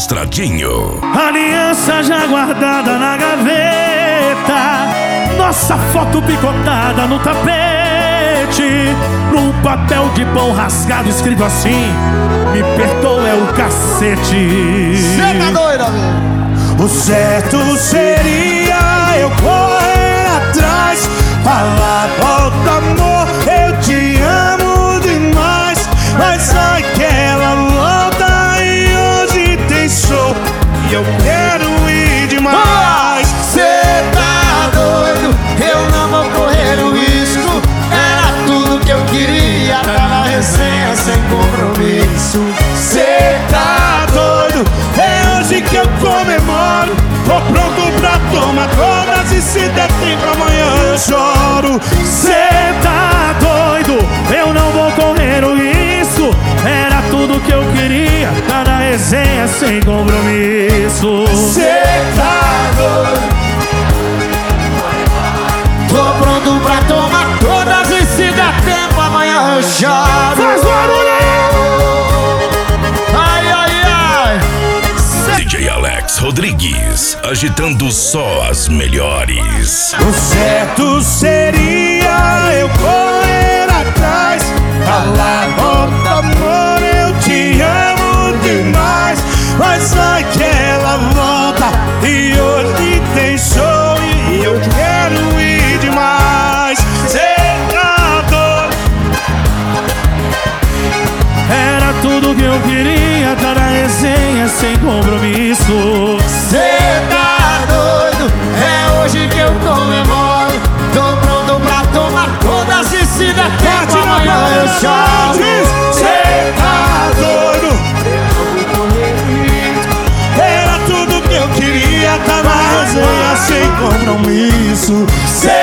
Mostradinho. Aliança já guardada na gaveta, nossa foto picotada no tapete, num papel de pão rasgado escrito assim: me perdoa, é o cacete. Cê tá doido, amigo? O certo seria eu correr atrás, falar: volta amor, eu te amo demais. Mas ai que ela volta e hoje tem show e eu quero ir demais. Cê tá doido? Eu não vou correr o risco. Era tudo que eu queria, tá na resenha sem compromisso. Cê tá doido? É hoje que eu comemoro. Tô pronto pra tomar todas e se der tempo amanhã eu choro. Cê tá doido? Eu não vou correr o risco. Era tudo que eu queria, tá na resenha sem compromisso. Cê tá doido? Tô pronto pra tomar todas e se der tempo amanhã eu choro. Faz barulho! Ai, ai, ai. DJ Alex Rodrigues, agitando só as melhores. O certo seria eu correr atrás, falar: volta amor, eu te amo demais. Mas ai que ela volta e hoje tem show e eu quero ir demais. Cê tá doido? Era tudo que eu queria, tá na resenha sem compromisso. Cê tá doido? É hoje que eu comemoro. Tô pronto pra tomar todas e se der tempo amanhã eu choro. Cê tá doido? Era tudo que eu queria, tá na resenha sem compromisso. Cê